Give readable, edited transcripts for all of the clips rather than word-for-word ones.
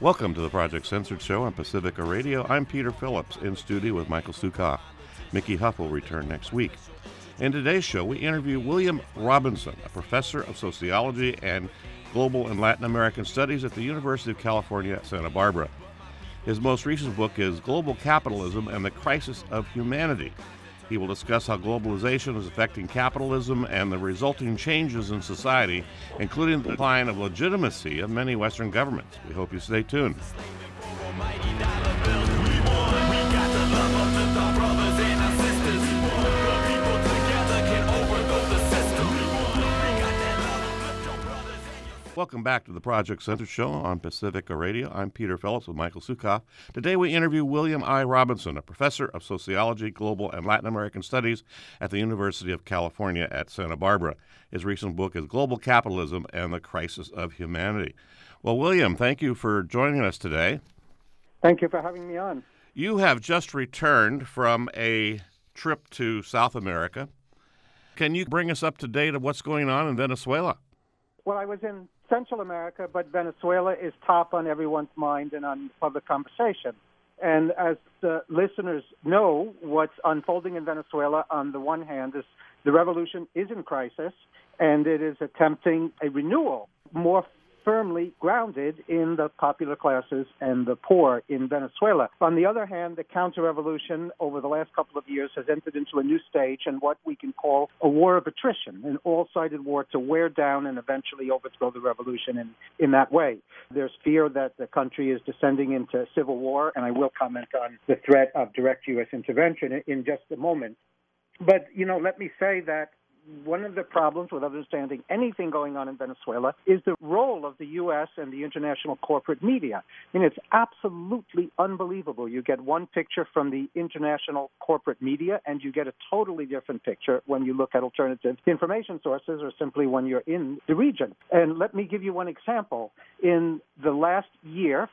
Welcome to the Project Censored Show on Pacifica Radio. I'm Peter Phillips, in studio with Michael Sukoff. Mickey Huff will return next week. In today's show, we interview William Robinson, a professor of sociology and global and Latin American studies at the University of California at Santa Barbara. His most recent book is Global Capitalism and the Crisis of Humanity. He will discuss how globalization is affecting capitalism and the resulting changes in society, including the decline of legitimacy of many Western governments. We hope you stay tuned. Welcome back to the Project Censored Show on Pacifica Radio. I'm Peter Phillips with Michael Sukoff. Today we interview William I. Robinson, a professor of sociology, global, and Latin American studies at the University of California at Santa Barbara. His recent book is Global Capitalism and the Crisis of Humanity. Well, William, thank you for joining us today. Thank you for having me on. You have just returned from a trip to South America. Can you bring us up to date of what's going on in Venezuela? Well, I was in Central America, but Venezuela is top on everyone's mind and on public conversation. And as the listeners know, what's unfolding in Venezuela, on the one hand, is the revolution is in crisis, and it is attempting a renewal more firmly grounded in the popular classes and the poor in Venezuela. On the other hand, the counter-revolution over the last couple of years has entered into a new stage and what we can call a war of attrition, an all-sided war to wear down and eventually overthrow the revolution in that way. There's fear that the country is descending into civil war, and I will comment on the threat of direct U.S. intervention in just a moment. But, let me say that one of the problems with understanding anything going on in Venezuela is the role of the U.S. and the international corporate media. It's absolutely unbelievable. You get one picture from the international corporate media, and you get a totally different picture when you look at alternative information sources or simply when you're in the region. And let me give you one example. In the last year,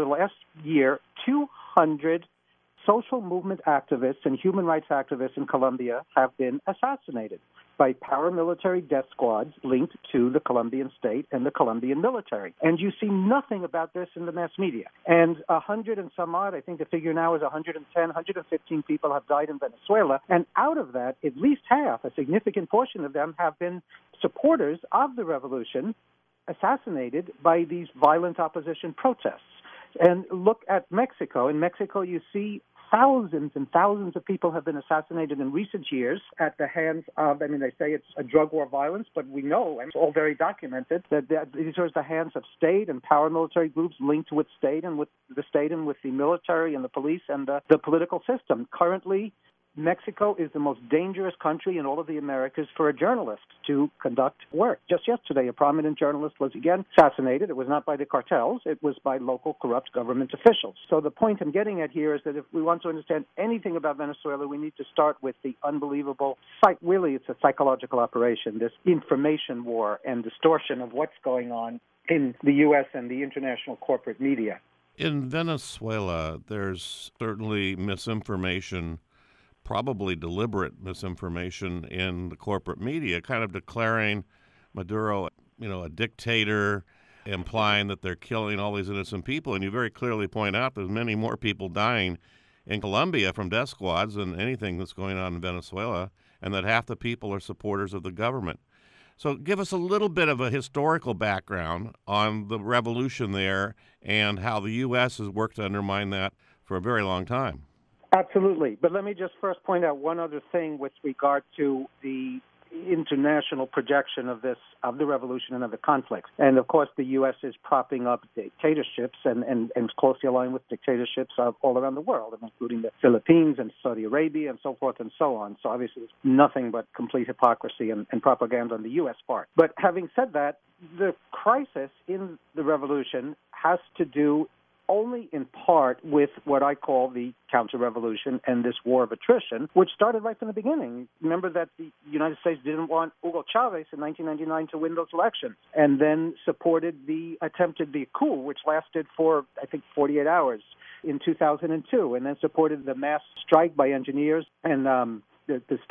200 social movement activists and human rights activists in Colombia have been assassinated by paramilitary death squads linked to the Colombian state and the Colombian military. And you see nothing about this in the mass media. And 100 and some odd, I think the figure now is 110, 115 people have died in Venezuela. And out of that, at least half, a significant portion of them, have been supporters of the revolution assassinated by these violent opposition protests. And look at Mexico. In Mexico, you see thousands and thousands of people have been assassinated in recent years at the hands of, they say it's a drug war violence, but we know, and it's all very documented, that these are the hands of state and paramilitary groups linked with state and with the state and with the military and the police and the political system. Currently, Mexico is the most dangerous country in all of the Americas for a journalist to conduct work. Just yesterday, a prominent journalist was again assassinated. It was not by the cartels. It was by local corrupt government officials. So the point I'm getting at here is that if we want to understand anything about Venezuela, we need to start with the unbelievable, really it's a psychological operation, this information war and distortion of what's going on in the U.S. and the international corporate media. In Venezuela, there's certainly misinformation, probably deliberate misinformation in the corporate media, kind of declaring Maduro, a dictator, implying that they're killing all these innocent people. And you very clearly point out there's many more people dying in Colombia from death squads than anything that's going on in Venezuela, and that half the people are supporters of the government. So give us a little bit of a historical background on the revolution there and how the U.S. has worked to undermine that for a very long time. Absolutely. But let me just first point out one other thing with regard to the international projection of the revolution and of the conflict. And of course, the U.S. is propping up dictatorships and closely aligned with dictatorships all around the world, including the Philippines and Saudi Arabia and so forth and so on. So obviously, it's nothing but complete hypocrisy and propaganda on the U.S. part. But having said that, the crisis in the revolution has to do only in part with what I call the counter-revolution and this war of attrition, which started right from the beginning. Remember that the United States didn't want Hugo Chavez in 1999 to win those elections, and then supported the attempted coup, which lasted for, 48 hours in 2002, and then supported the mass strike by engineers and the state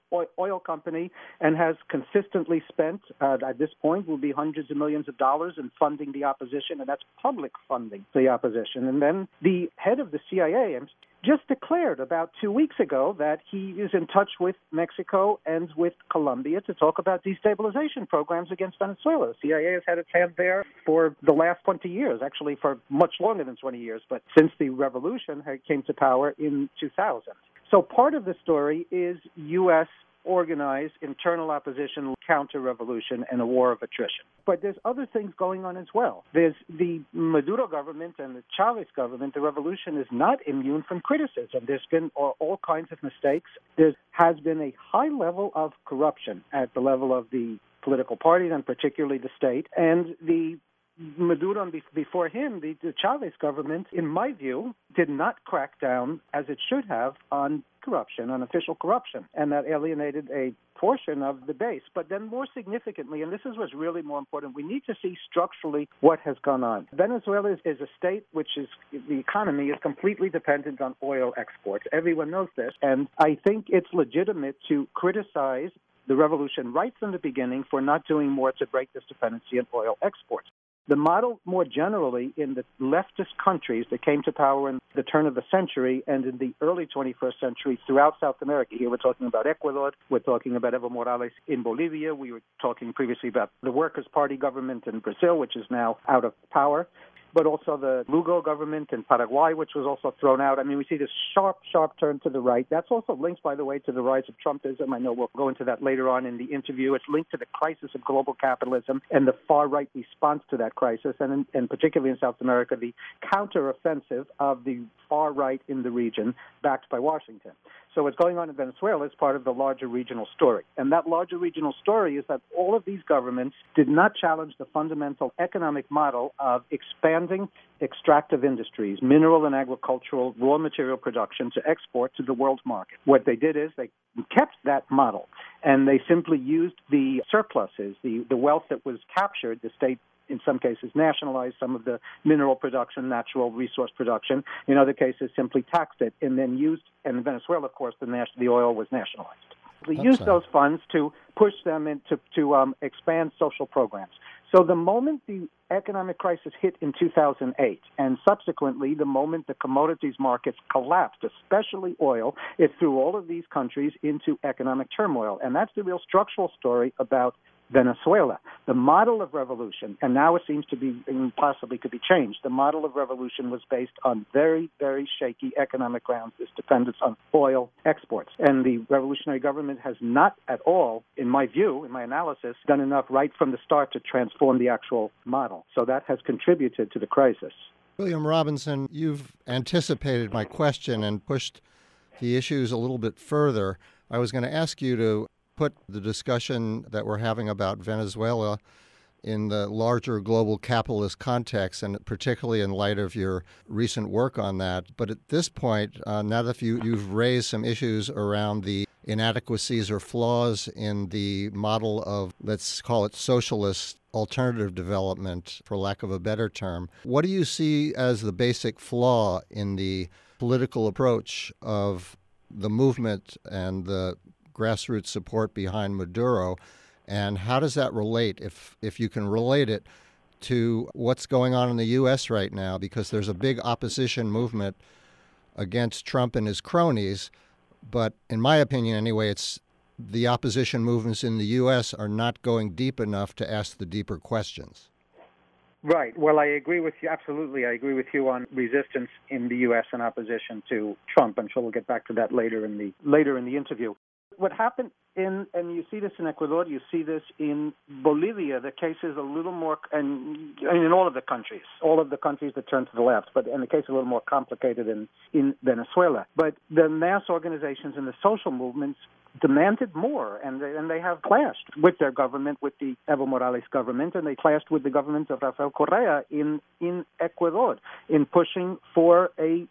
oil company and has consistently spent, at this point, will be hundreds of millions of dollars in funding the opposition, and that's public funding the opposition. And then the head of the CIA just declared about 2 weeks ago that he is in touch with Mexico and with Colombia to talk about destabilization programs against Venezuela. The CIA has had its hand there for the last 20 years, actually for much longer than 20 years, but since the revolution came to power in 2000. So part of the story is U.S. organized internal opposition, counter-revolution, and a war of attrition. But there's other things going on as well. There's the Maduro government and the Chavez government. The revolution is not immune from criticism. There's been all kinds of mistakes. There has been a high level of corruption at the level of the political parties and particularly the state. And the Maduro and before him, the Chavez government, in my view, did not crack down as it should have on corruption, on official corruption, and that alienated a portion of the base. But then more significantly, and this is what's really more important, we need to see structurally what has gone on. Venezuela is a state which is, the economy is completely dependent on oil exports. Everyone knows this, and I think it's legitimate to criticize the revolution right from the beginning for not doing more to break this dependency on oil exports. The model more generally in the leftist countries that came to power in the turn of the century and in the early 21st century throughout South America. Here we're talking about Ecuador, we're talking about Evo Morales in Bolivia, we were talking previously about the Workers' Party government in Brazil, which is now out of power, but also the Lugo government in Paraguay, which was also thrown out. I mean, we see this sharp turn to the right. That's also linked, by the way, to the rise of Trumpism. I know we'll go into that later on in the interview. It's linked to the crisis of global capitalism and the far-right response to that crisis, and particularly in South America, the counteroffensive of the far-right in the region, backed by Washington. So what's going on in Venezuela is part of the larger regional story. And that larger regional story is that all of these governments did not challenge the fundamental economic model of expanding extractive industries, mineral and agricultural raw material production to export to the world market. What they did is they kept that model, and they simply used the surpluses, the wealth that was captured. The state in some cases nationalized some of the mineral production, natural resource production. In other cases, simply taxed it and then used, and in Venezuela, of course, the oil was nationalized. We used those funds to push them into to expand social programs. So the moment the economic crisis hit in 2008, and subsequently the moment the commodities markets collapsed, especially oil, it threw all of these countries into economic turmoil. And that's the real structural story about Venezuela. The model of revolution, and now it seems to be possibly could be changed, the model of revolution was based on very, very shaky economic grounds, this dependence on oil exports. And the revolutionary government has not at all, in my view, in my analysis, done enough right from the start to transform the actual model. So that has contributed to the crisis. William Robinson, you've anticipated my question and pushed the issues a little bit further. I was going to ask you to put the discussion that we're having about Venezuela in the larger global capitalist context, and particularly in light of your recent work on that. But at this point, now that you've raised some issues around the inadequacies or flaws in the model of, let's call it, socialist alternative development, for lack of a better term, what do you see as the basic flaw in the political approach of the movement and the grassroots support behind Maduro, and how does that relate, if you can relate it, to what's going on in the U.S. right now? Because there's a big opposition movement against Trump and his cronies, but in my opinion anyway, it's the opposition movements in the U.S. are not going deep enough to ask the deeper questions. Right. Well, I agree with you. Absolutely. I agree with you on resistance in the U.S. in opposition to Trump. I'm sure we'll get back to that later in the interview. What happened and you see this in Ecuador, you see this in Bolivia, the case is a little more, and in all of the countries that turn to the left, but in the case a little more complicated in Venezuela. But the mass organizations and the social movements demanded more, and they have clashed with their government, with the Evo Morales government, and they clashed with the government of Rafael Correa in Ecuador in pushing for a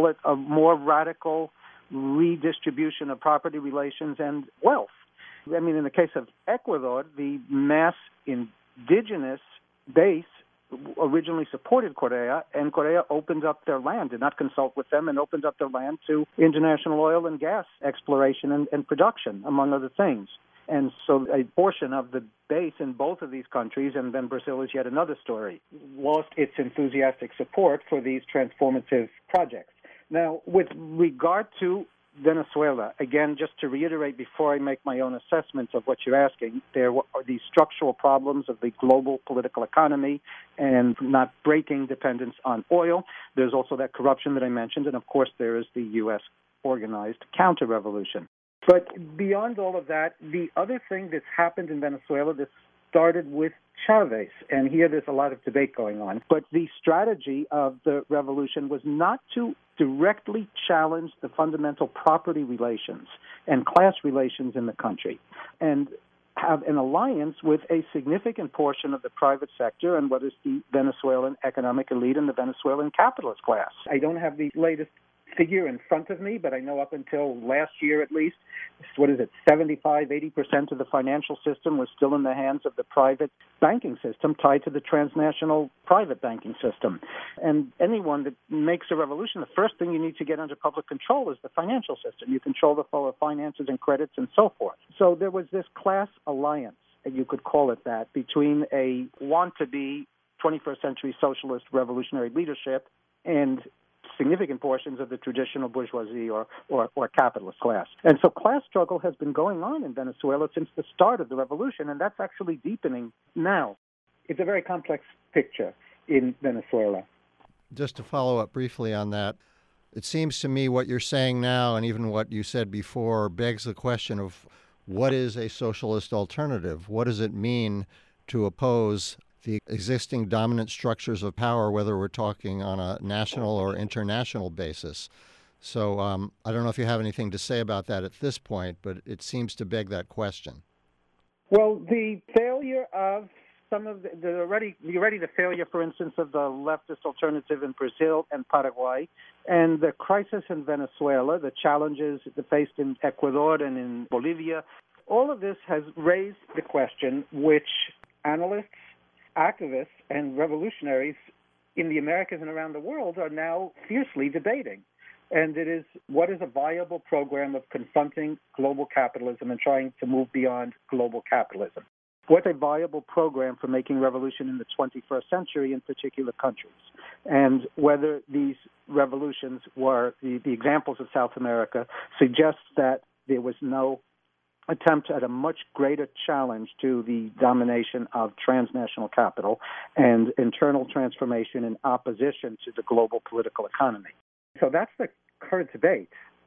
more radical redistribution of property relations and wealth. I mean, in the case of Ecuador, the mass indigenous base originally supported Correa, and Correa opened up their land, did not consult with them, and opened up their land to international oil and gas exploration and production, among other things. And so a portion of the base in both of these countries, and then Brazil is yet another story, lost its enthusiastic support for these transformative projects. Now, with regard to Venezuela, again, just to reiterate before I make my own assessments of what you're asking, there are these structural problems of the global political economy and not breaking dependence on oil. There's also that corruption that I mentioned, and of course there is the U.S. organized counter-revolution. But beyond all of that, the other thing that's happened in Venezuela, this started with Chavez, and here there's a lot of debate going on. But the strategy of the revolution was not to directly challenge the fundamental property relations and class relations in the country, and have an alliance with a significant portion of the private sector and what is the Venezuelan economic elite and the Venezuelan capitalist class. I don't have the latest figure in front of me, but I know up until last year at least, 75-80% of the financial system was still in the hands of the private banking system tied to the transnational private banking system. And anyone that makes a revolution, the first thing you need to get under public control is the financial system. You control the flow of finances and credits and so forth. So there was this class alliance, you could call it that, between a want-to-be 21st century socialist revolutionary leadership and significant portions of the traditional bourgeoisie or capitalist class. And so class struggle has been going on in Venezuela since the start of the revolution, and that's actually deepening now. It's a very complex picture in Venezuela. Just to follow up briefly on that, it seems to me what you're saying now and even what you said before begs the question of what is a socialist alternative? What does it mean to oppose the existing dominant structures of power, whether we're talking on a national or international basis? So I don't know if you have anything to say about that at this point, but it seems to beg that question. Well, the failure of some of the failure, for instance, of the leftist alternative in Brazil and Paraguay, and the crisis in Venezuela, the challenges faced in Ecuador and in Bolivia, all of this has raised the question which analysts, activists, and revolutionaries in the Americas and around the world are now fiercely debating. And it is, what is a viable program of confronting global capitalism and trying to move beyond global capitalism? What's a viable program for making revolution in the 21st century in particular countries? And whether these revolutions were, the examples of South America suggest that there was no attempt at a much greater challenge to the domination of transnational capital and internal transformation in opposition to the global political economy. So that's the current debate.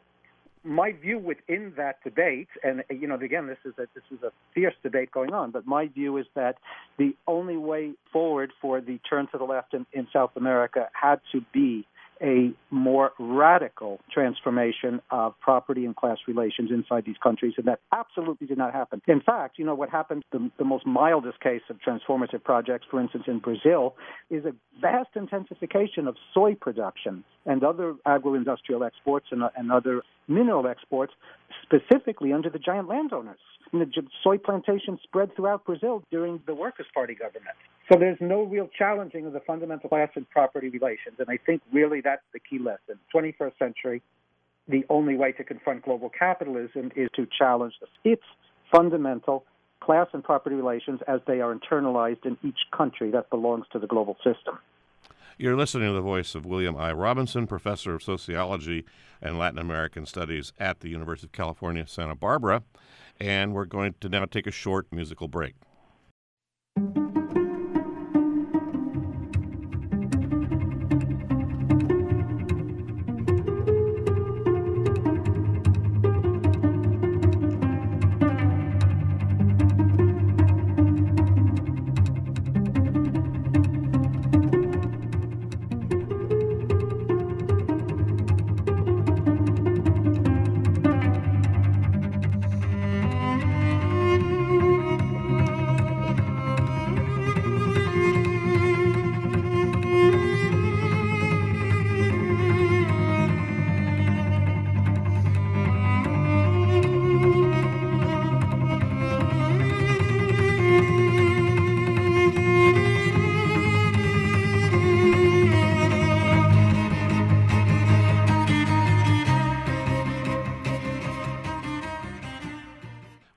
My view within that debate, and again, this is a fierce debate going on, but my view is that the only way forward for the turn to the left in South America had to be a more radical transformation of property and class relations inside these countries, and that absolutely did not happen. In fact, what happened, the most mildest case of transformative projects, for instance, in Brazil, is a vast intensification of soy production and other agro-industrial exports and other mineral exports, specifically under the giant landowners. The soy plantations spread throughout Brazil during the Workers' Party government. So there's no real challenging of the fundamental class and property relations, and I think really that's the key lesson. 21st century, the only way to confront global capitalism is to challenge its fundamental class and property relations as they are internalized in each country that belongs to the global system. You're listening to the voice of William I. Robinson, professor of sociology and Latin American studies at the University of California, Santa Barbara, and we're going to now take a short musical break.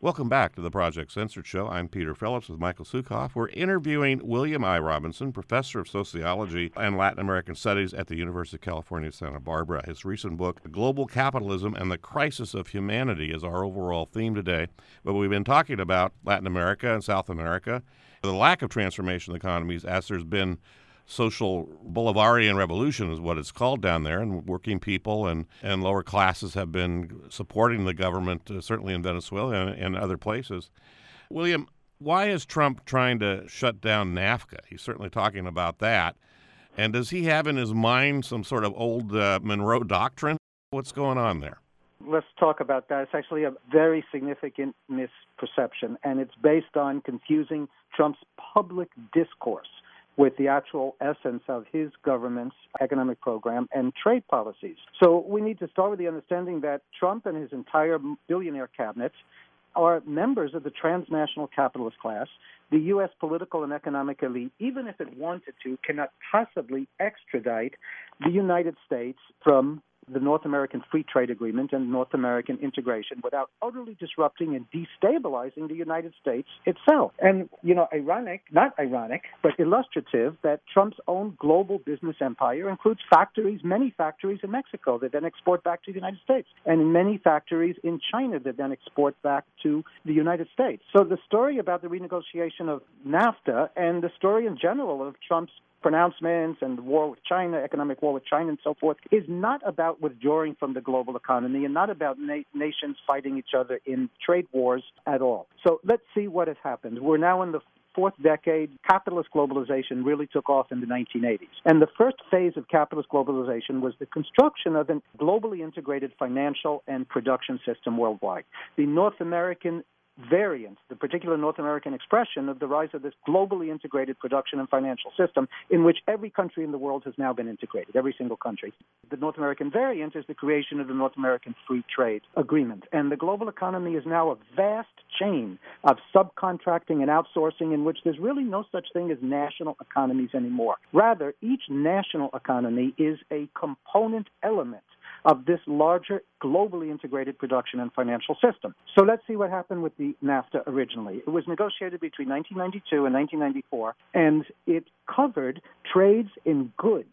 Welcome back to the Project Censored Show. I'm Peter Phillips with Michael Sukoff. We're interviewing William I. Robinson, professor of sociology and Latin American studies at the University of California, Santa Barbara. His recent book, Global Capitalism and the Crisis of Humanity, is our overall theme today. But we've been talking about Latin America and South America, the lack of transformation in economies as there's been social Bolivarian revolution is what it's called down there, and working people and lower classes have been supporting the government, certainly in Venezuela and other places. William, why is Trump trying to shut down NAFTA? He's certainly talking about that. And does he have in his mind some sort of old Monroe Doctrine? What's going on there? Let's talk about that. It's actually a very significant misperception, and it's based on confusing Trump's public discourse with the actual essence of his government's economic program and trade policies. So we need to start with the understanding that Trump and his entire billionaire cabinet are members of the transnational capitalist class. The U.S. political and economic elite, even if it wanted to, cannot possibly extradite the United States from the North American Free Trade Agreement and North American integration without utterly disrupting and destabilizing the United States itself. And, not ironic, but illustrative that Trump's own global business empire includes many factories in Mexico that then export back to the United States, and many factories in China that then export back to the United States. So the story about the renegotiation of NAFTA and the story in general of Trump's pronouncements and the war with China, economic war with China and so forth, is not about withdrawing from the global economy and not about nations fighting each other in trade wars at all. So let's see what has happened. We're now in the fourth decade. Capitalist globalization really took off in the 1980s. And the first phase of capitalist globalization was the construction of a globally integrated financial and production system worldwide. The North American variant, the particular North American expression of the rise of this globally integrated production and financial system in which every country in the world has now been integrated, every single country. The North American variant is the creation of the North American Free Trade Agreement. And the global economy is now a vast chain of subcontracting and outsourcing in which there's really no such thing as national economies anymore. Rather, each national economy is a component element of this larger globally integrated production and financial system. So let's see what happened with the NAFTA originally. It was negotiated between 1992 and 1994, and it covered trade in goods.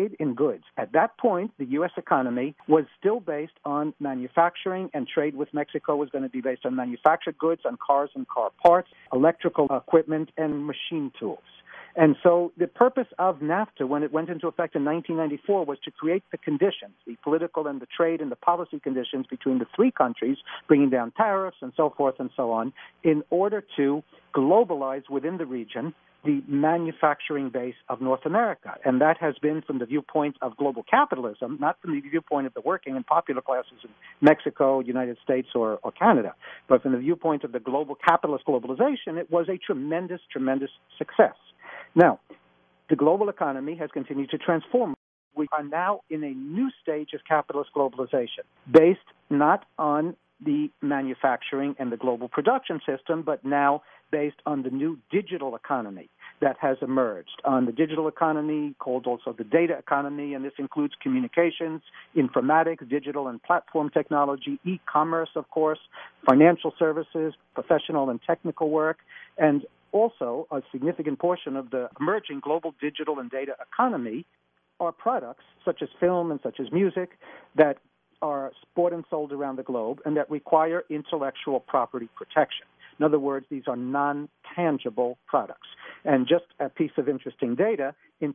At that point, the U.S. economy was still based on manufacturing, and trade with Mexico was going to be based on manufactured goods, on cars and car parts, electrical equipment, and machine tools. And so the purpose of NAFTA, when it went into effect in 1994, was to create the conditions, the political and the trade and the policy conditions between the three countries, bringing down tariffs and so forth and so on, in order to globalize within the region the manufacturing base of North America. And that has been from the viewpoint of global capitalism, not from the viewpoint of the working and popular classes in Mexico, United States, or Canada, but from the viewpoint of the global capitalist globalization. It was a tremendous, tremendous success. Now, the global economy has continued to transform. We are now in a new stage of capitalist globalization, based not on the manufacturing and the global production system, but now based on the new digital economy that has emerged. On the digital economy, called also the data economy, and this includes communications, informatics, digital and platform technology, e-commerce, of course, financial services, professional and technical work, and also a significant portion of the emerging global digital and data economy are products such as film and such as music that are bought and sold around the globe and that require intellectual property protection. In other words, these are non-tangible products. And just a piece of interesting data, in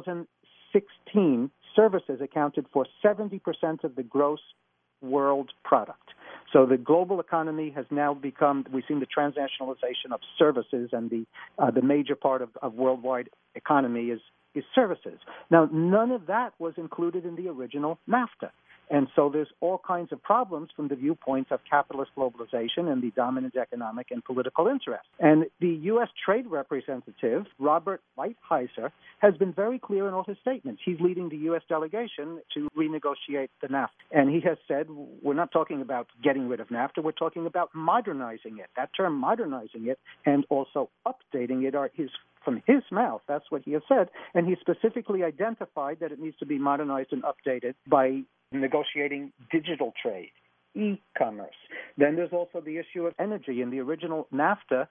2016, services accounted for 70% of the gross world product. So the global economy has now become, we've seen the transnationalization of services, and the major part of worldwide economy is services. Now, none of that was included in the original NAFTA. And so there's all kinds of problems from the viewpoint of capitalist globalization and the dominant economic and political interest. And the U.S. Trade Representative, Robert Lighthizer, has been very clear in all his statements. He's leading the U.S. delegation to renegotiate the NAFTA. And he has said, we're not talking about getting rid of NAFTA, we're talking about modernizing it. That term, modernizing it, and also updating it, are from his mouth. That's what he has said. And he specifically identified that it needs to be modernized and updated by negotiating digital trade e-commerce. Then there's also the issue of energy. In the original NAFTA,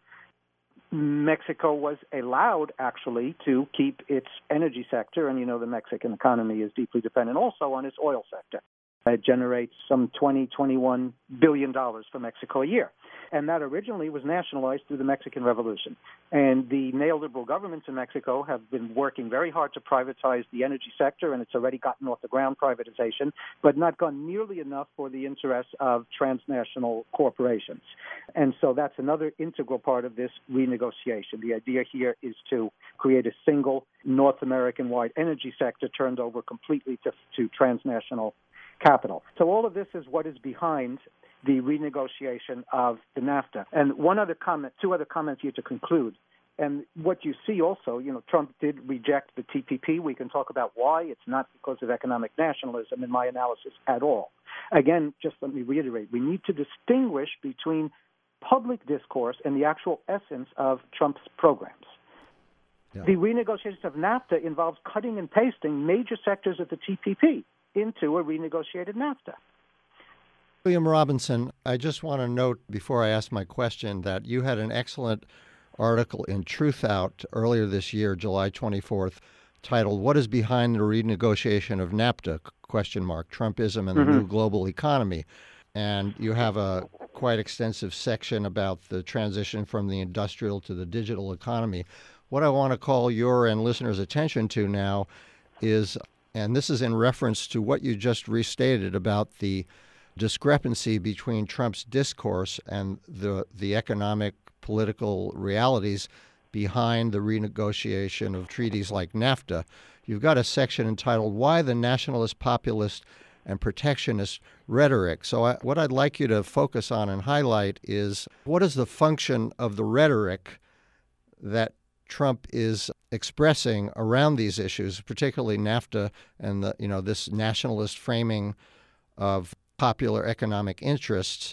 Mexico was allowed, actually, to keep its energy sector, and the Mexican economy is deeply dependent also on its oil sector. It generates some $21 billion for Mexico a year. And that originally was nationalized through the Mexican Revolution. And the neoliberal governments in Mexico have been working very hard to privatize the energy sector, and it's already gotten off the ground, privatization, but not gone nearly enough for the interests of transnational corporations. And so that's another integral part of this renegotiation. The idea here is to create a single North American-wide energy sector turned over completely to transnational capital. So all of this is what is behind the renegotiation of the NAFTA. And two other comments here to conclude. And what you see also, Trump did reject the TPP. We can talk about why. It's not because of economic nationalism in my analysis at all. Again, just let me reiterate, we need to distinguish between public discourse and the actual essence of Trump's programs. Yeah. The renegotiation of NAFTA involves cutting and pasting major sectors of the TPP into a renegotiated NAFTA. William Robinson, I just want to note before I ask my question that you had an excellent article in Truthout earlier this year, July 24th, titled "What is Behind the Renegotiation of NAFTA? Trumpism and the New Global Economy." And you have a quite extensive section about the transition from the industrial to the digital economy. What I want to call your and listeners' attention to now is, and this is in reference to what you just restated about the discrepancy between Trump's discourse and the economic, political realities behind the renegotiation of treaties like NAFTA. You've got a section entitled "Why the Nationalist, Populist, and Protectionist Rhetoric." So what I'd like you to focus on and highlight is, what is the function of the rhetoric that Trump is expressing around these issues, particularly NAFTA and this nationalist framing of popular economic interests,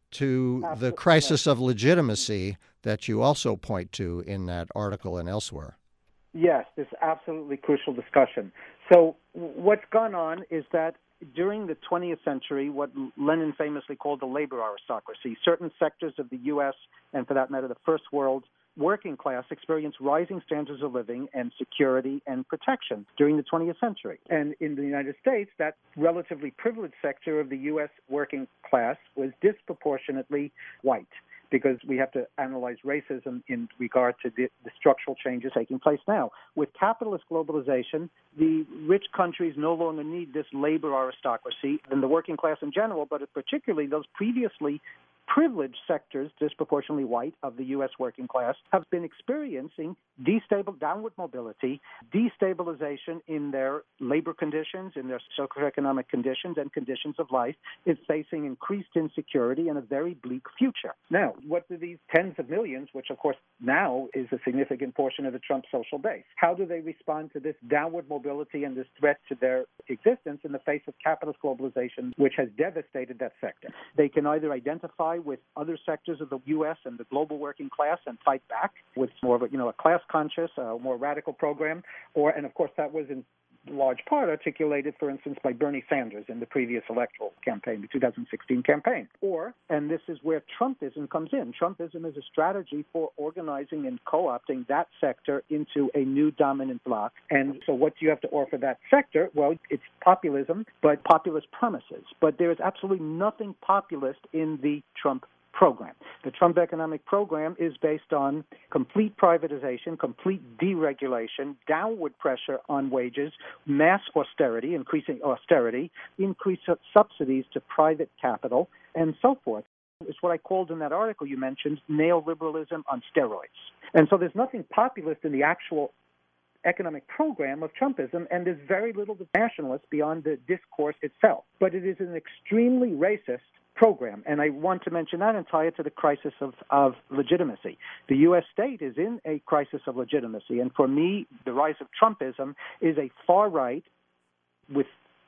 to the crisis of legitimacy that you also point to in that article and elsewhere? Yes, this is absolutely crucial discussion. So what's gone on is that during the 20th century, what Lenin famously called the labor aristocracy, certain sectors of the U.S. and, for that matter, the First World working class experienced rising standards of living and security and protection during the 20th century. And in the United States, that relatively privileged sector of the U.S. working class was disproportionately white, because we have to analyze racism in regard to the structural changes taking place now. With capitalist globalization, the rich countries no longer need this labor aristocracy and the working class in general, but particularly those previously privileged sectors, disproportionately white, of the U.S. working class, have been experiencing downward mobility, destabilization in their labor conditions, in their socioeconomic conditions and conditions of life, is facing increased insecurity and a very bleak future. Now, what do these tens of millions, which of course now is a significant portion of the Trump social base, how do they respond to this downward mobility and this threat to their existence in the face of capitalist globalization, which has devastated that sector? They can either identify with other sectors of the U.S. and the global working class and fight back with more of a class-conscious, more radical program, and of course that was in large part articulated, for instance, by Bernie Sanders in the previous electoral campaign, the 2016 campaign. Or, and this is where Trumpism comes in, Trumpism is a strategy for organizing and co-opting that sector into a new dominant bloc. And so what do you have to offer that sector? Well, it's populism, but populist promises. But there is absolutely nothing populist in the Trump program. The Trump economic program is based on complete privatization, complete deregulation, downward pressure on wages, mass austerity, increasing austerity, increased subsidies to private capital, and so forth. It's what I called in that article you mentioned, neoliberalism on steroids. And so there's nothing populist in the actual economic program of Trumpism, and there's very little nationalist beyond the discourse itself. But it is an extremely racist program, and I want to mention that and tie it to the crisis of legitimacy. The U.S. state is in a crisis of legitimacy, and for me, the rise of Trumpism is a far right with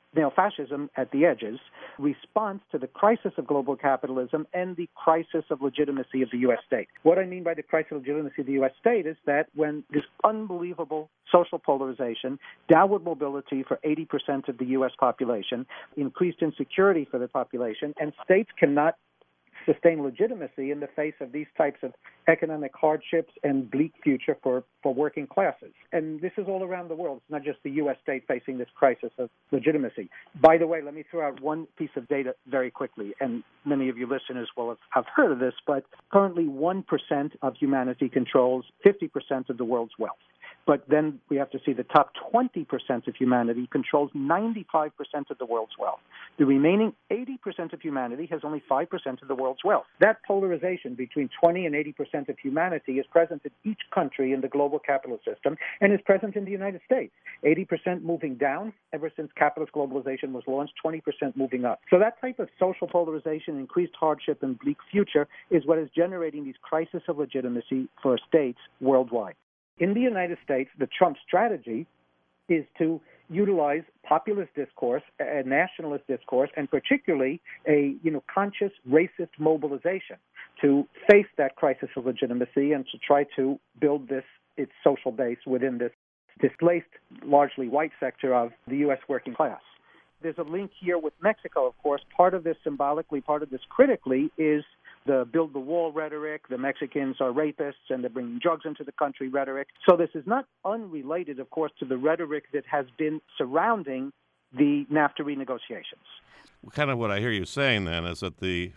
neo-fascism at the edges, response to the crisis of global capitalism and the crisis of legitimacy of the U.S. state. What I mean by the crisis of legitimacy of the U.S. state is that when this unbelievable social polarization, downward mobility for 80% of the U.S. population, increased insecurity for the population, and states cannot sustain legitimacy in the face of these types of economic hardships and bleak future for working classes. And this is all around the world. It's not just the U.S. state facing this crisis of legitimacy. By the way, let me throw out one piece of data very quickly, and many of you listeners will have heard of this, but currently 1% of humanity controls 50% of the world's wealth. But then we have to see the top 20% of humanity controls 95% of the world's wealth. The remaining 80% of humanity has only 5% of the world's wealth. That polarization between 20 and 80% of humanity is present in each country in the global capitalist system and is present in the United States. 80% moving down ever since capitalist globalization was launched, 20% moving up. So that type of social polarization, increased hardship, and bleak future is what is generating these crises of legitimacy for states worldwide. In the United States, the Trump strategy is to utilize populist discourse, a nationalist discourse, and particularly a conscious racist mobilization to face that crisis of legitimacy and to try to build its social base within this displaced, largely white sector of the U.S. working class. There's a link here with Mexico, of course. Part of this symbolically, part of this critically is the build the wall rhetoric, the Mexicans are rapists and they're bringing drugs into the country rhetoric. So this is not unrelated, of course, to the rhetoric that has been surrounding the NAFTA renegotiations. Kind of what I hear you saying then is that the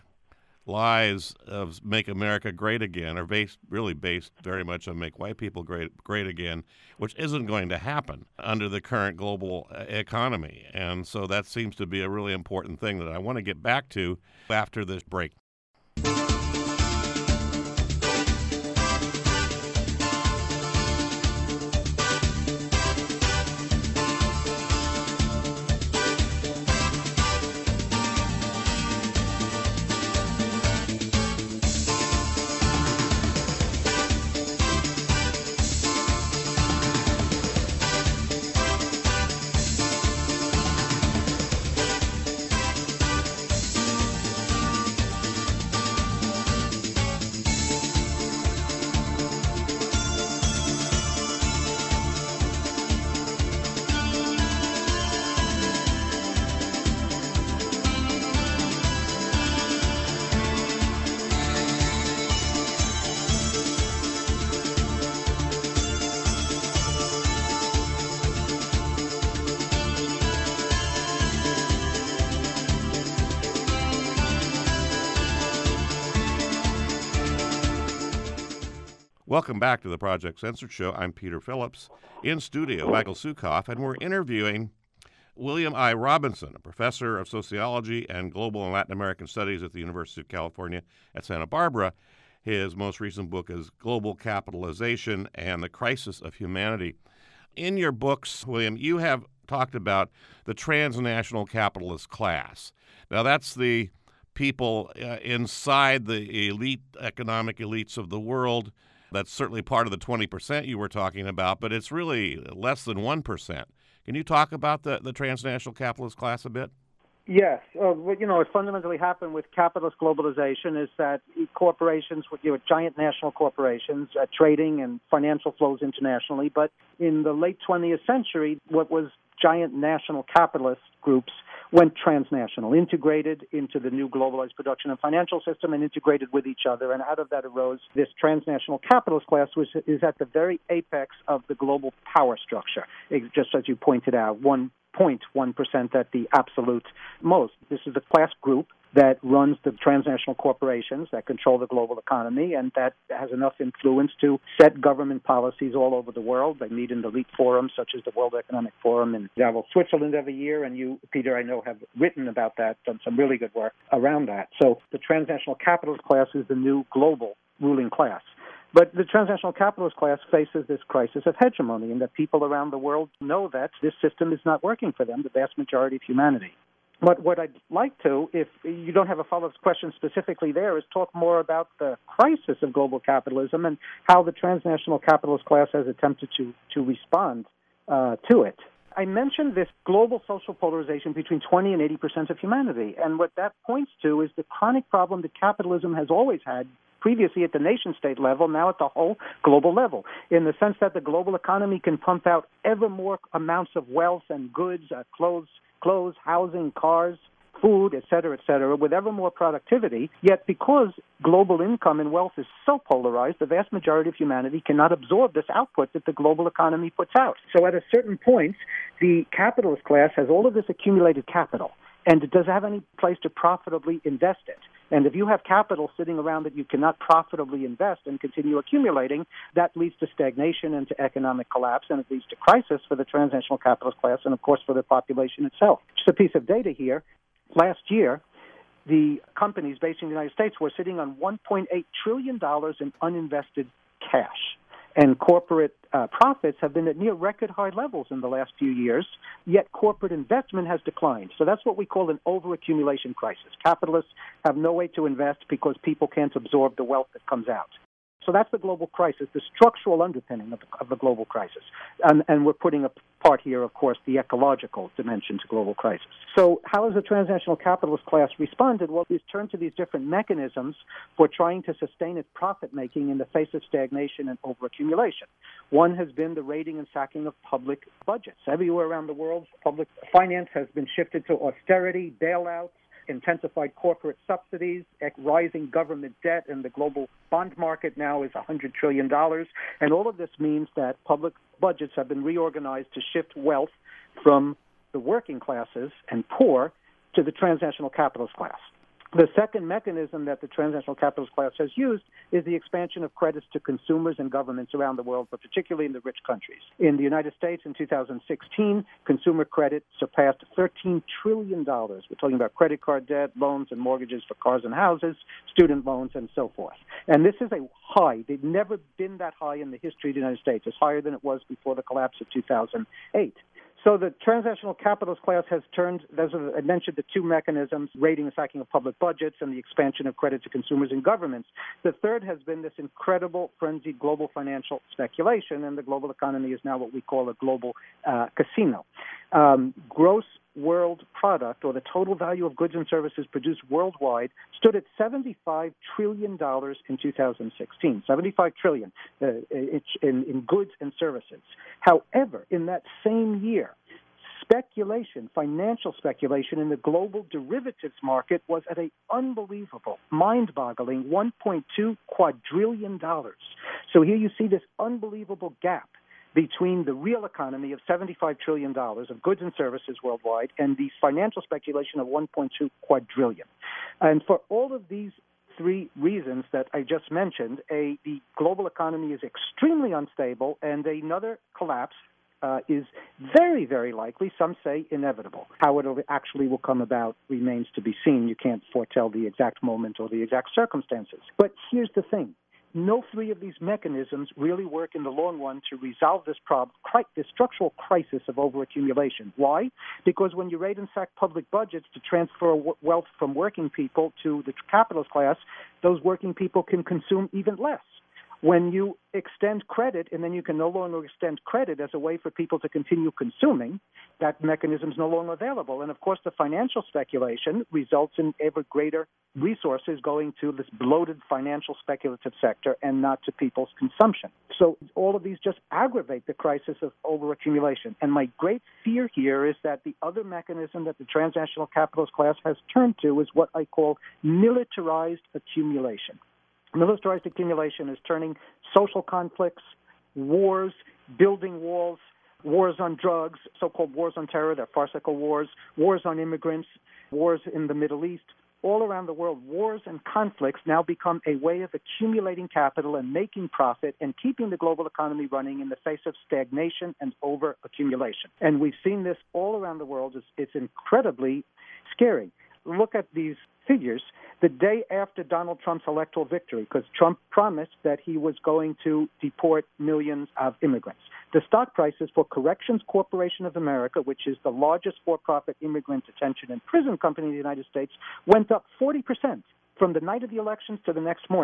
lies of Make America Great Again are really based very much on Make White People Great Again, which isn't going to happen under the current global economy. And so that seems to be a really important thing that I want to get back to after this break. Welcome back to the Project Censored Show. I'm Peter Phillips. In studio, Michael Sukoff, and we're interviewing William I. Robinson, a professor of sociology and global and Latin American studies at the University of California at Santa Barbara. His most recent book is Global Capitalization and the Crisis of Humanity. In your books, William, you have talked about the transnational capitalist class. Now, that's the people inside the economic elites of the world. That's certainly part of the 20% you were talking about, but it's really less than 1%. Can you talk about the transnational capitalist class a bit? Yes. What fundamentally happened with capitalist globalization is that corporations, giant national corporations, trading and financial flows internationally. But in the late 20th century, what was giant national capitalist groups went transnational, integrated into the new globalized production and financial system and integrated with each other. And out of that arose this transnational capitalist class, which is at the very apex of the global power structure, just as you pointed out, 1.1% at the absolute most. This is the class group that runs the transnational corporations that control the global economy and that has enough influence to set government policies all over the world. They meet in elite forums such as the World Economic Forum in Davos, Switzerland every year, and you, Peter, I know, have written about that, done some really good work around that. So the transnational capitalist class is the new global ruling class. But the transnational capitalist class faces this crisis of hegemony, and that people around the world know that this system is not working for them, the vast majority of humanity. But what I'd like to, if you don't have a follow-up question specifically there, is talk more about the crisis of global capitalism and how the transnational capitalist class has attempted to respond to it. I mentioned this global social polarization between 20 and 80% of humanity. And what that points to is the chronic problem that capitalism has always had, previously at the nation-state level, now at the whole global level, in the sense that the global economy can pump out ever more amounts of wealth and goods, clothes, housing, cars, food, et cetera, with ever more productivity. Yet because global income and wealth is so polarized, the vast majority of humanity cannot absorb this output that the global economy puts out. So at a certain point, the capitalist class has all of this accumulated capital, and it doesn't have any place to profitably invest it. And if you have capital sitting around that you cannot profitably invest and continue accumulating, that leads to stagnation and to economic collapse, and it leads to crisis for the transnational capitalist class and, of course, for the population itself. Just a piece of data here. Last year, the companies based in the United States were sitting on $1.8 trillion in uninvested cash. And corporate profits have been at near record high levels in the last few years, yet corporate investment has declined. So that's what we call an overaccumulation crisis. Capitalists have no way to invest because people can't absorb the wealth that comes out. So that's the global crisis, the structural underpinning of the global crisis. And we're putting a part here, of course, the ecological dimension to global crisis. So how has the transnational capitalist class responded? Well, it's turned to these different mechanisms for trying to sustain its profit-making in the face of stagnation and overaccumulation. One has been the raiding and sacking of public budgets. Everywhere around the world, public finance has been shifted to austerity, bailouts, intensified corporate subsidies, rising government debt, and the global bond market now is $100 trillion. And all of this means that public budgets have been reorganized to shift wealth from the working classes and poor to the transnational capitalist class. The second mechanism that the transnational capitalist class has used is the expansion of credits to consumers and governments around the world, but particularly in the rich countries. In the United States in 2016, consumer credit surpassed $13 trillion. We're talking about credit card debt, loans and mortgages for cars and houses, student loans, and so forth. And this is a high. They've never been that high in the history of the United States. It's higher than it was before the collapse of 2008. So the transnational capitalist class has turned, as I mentioned, the two mechanisms, raiding and sacking of public budgets and the expansion of credit to consumers and governments. The third has been this incredible frenzied global financial speculation, and the global economy is now what we call a global casino. Gross world product, or the total value of goods and services produced worldwide, stood at $75 trillion in 2016. $75 trillion in goods and services. However, in that same year, financial speculation in the global derivatives market was at an unbelievable, mind-boggling $1.2 quadrillion. So here you see this unbelievable gap between the real economy of $75 trillion of goods and services worldwide and the financial speculation of $1.2 quadrillion. And for all of these three reasons that I just mentioned, the global economy is extremely unstable, and another collapse is very, very likely, some say inevitable. How it actually will come about remains to be seen. You can't foretell the exact moment or the exact circumstances. But here's the thing. No three of these mechanisms really work in the long run to resolve this problem, this structural crisis of overaccumulation. Why? Because when you raid and sack public budgets to transfer wealth from working people to the capitalist class, those working people can consume even less. When you extend credit, and then you can no longer extend credit as a way for people to continue consuming, that mechanism is no longer available. And, of course, the financial speculation results in ever greater resources going to this bloated financial speculative sector and not to people's consumption. So all of these just aggravate the crisis of overaccumulation. And my great fear here is that the other mechanism that the transnational capitalist class has turned to is what I call militarized accumulation. Militarized accumulation is turning social conflicts, wars, building walls, wars on drugs, so-called wars on terror, they're farcical wars, wars on immigrants, wars in the Middle East. All around the world, wars and conflicts now become a way of accumulating capital and making profit and keeping the global economy running in the face of stagnation and over-accumulation. And we've seen this all around the world. It's incredibly scary. Look at these figures the day after Donald Trump's electoral victory, because Trump promised that he was going to deport millions of immigrants. The stock prices for Corrections Corporation of America, which is the largest for-profit immigrant detention and prison company in the United States, went up 40% from the night of the elections to the next morning.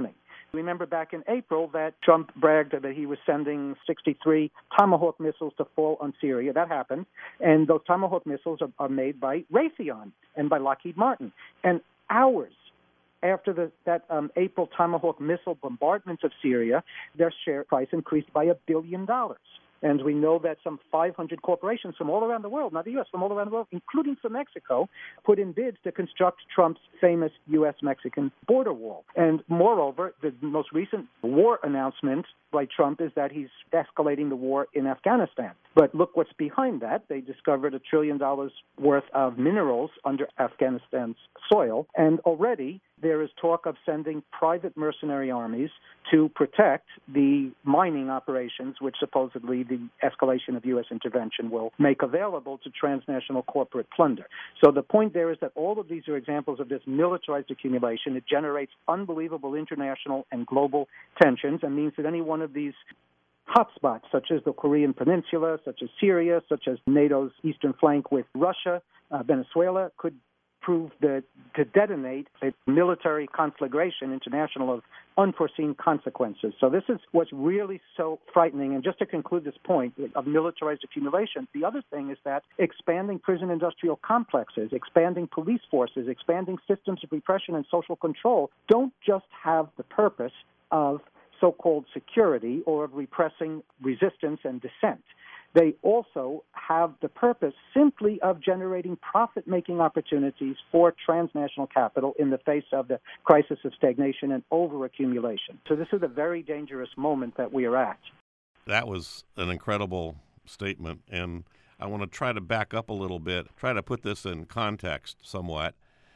Remember back in April that Trump bragged that he was sending 63 Tomahawk missiles to fall on Syria. That happened. And those Tomahawk missiles are made by Raytheon and by Lockheed Martin. And hours after that April Tomahawk missile bombardments of Syria, their share price increased by $1 billion. And we know that some 500 corporations from all around the world, not the U.S., from all around the world, including from Mexico, put in bids to construct Trump's famous U.S.-Mexican border wall. And moreover, the most recent war announcement by Trump is that he's escalating the war in Afghanistan. But look what's behind that. They discovered $1 trillion worth of minerals under Afghanistan's soil, and already there is talk of sending private mercenary armies to protect the mining operations, which supposedly the escalation of U.S. intervention will make available to transnational corporate plunder. So the point there is that all of these are examples of this militarized accumulation. It generates unbelievable international and global tensions and means that any one of these hotspots, such as the Korean Peninsula, such as Syria, such as NATO's eastern flank with Russia, Venezuela, could prove to detonate a military conflagration international of unforeseen consequences. So this is what's really so frightening. And just to conclude this point of militarized accumulation, the other thing is that expanding prison industrial complexes, expanding police forces, expanding systems of repression and social control don't just have the purpose of so-called security or of repressing resistance and dissent. They also have the purpose simply of generating profit-making opportunities for transnational capital in the face of the crisis of stagnation and overaccumulation. So this is a very dangerous moment that we are at. That was an incredible statement, and I want to try to back up a little bit, try to put this in context somewhat,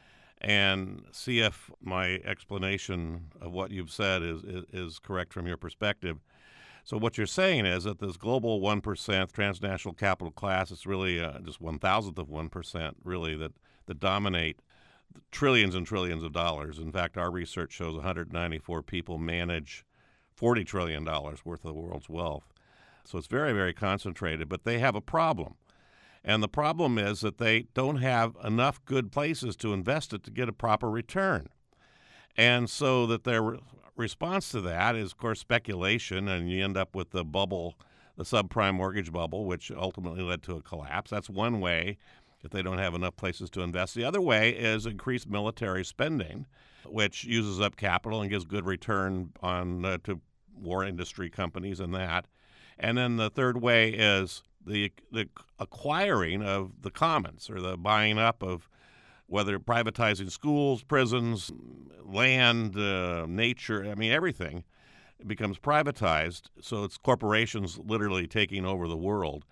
and see if my explanation of what you've said is correct from your perspective. So what you're saying is that this global 1% transnational capital class is really just 1,000th of 1%, really, that dominate trillions and trillions of dollars. In fact, our research shows 194 people manage $40 trillion worth of the world's wealth. So it's very, very concentrated, but they have a problem. And the problem is that they don't have enough good places to invest it to get a proper return. And so that their response to that is, of course, speculation, and you end up with the bubble, the subprime mortgage bubble, which ultimately led to a collapse. That's one way if they don't have enough places to invest. The other way is increased military spending, which uses up capital and gives good return on to war industry companies and that. And then the third way is the acquiring of the commons, or the buying up of whether privatizing schools, prisons, land, nature, I mean, everything becomes privatized. So it's corporations literally taking over the world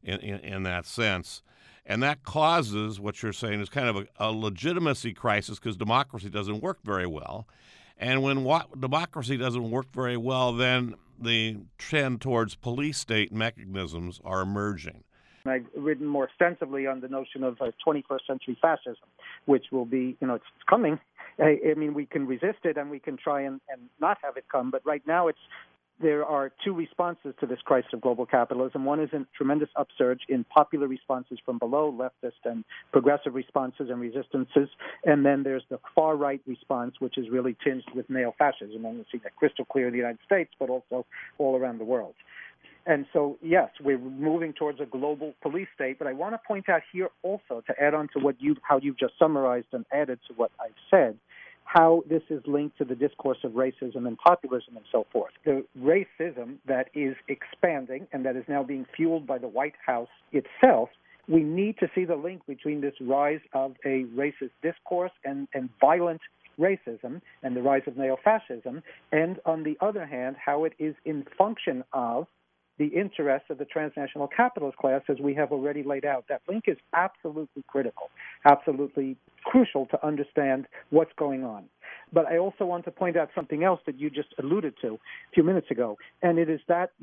in that sense. And that causes, what you're saying, is kind of a legitimacy crisis, because democracy doesn't work very well. And when democracy doesn't work very well, then the trend towards police state mechanisms are emerging. I've written more extensively on the notion of 21st century fascism, which will be, it's coming. I mean, we can resist it and we can try and not have it come. But right now there are two responses to this crisis of global capitalism. One is a tremendous upsurge in popular responses from below, leftist and progressive responses and resistances. And then there's the far-right response, which is really tinged with neo-fascism. And we see that crystal clear in the United States, but also all around the world. And so, yes, we're moving towards a global police state. But I want to point out here also, to add on to how you've just summarized and added to what I've said, how this is linked to the discourse of racism and populism and so forth. The racism that is expanding and that is now being fueled by the White House itself, we need to see the link between this rise of a racist discourse and violent racism and the rise of neo-fascism, and on the other hand, how it is in function of the interests of the transnational capitalist class, as we have already laid out. That link is absolutely critical, absolutely crucial to understand what's going on. But I also want to point out something else that you just alluded to a few minutes ago, and it is that the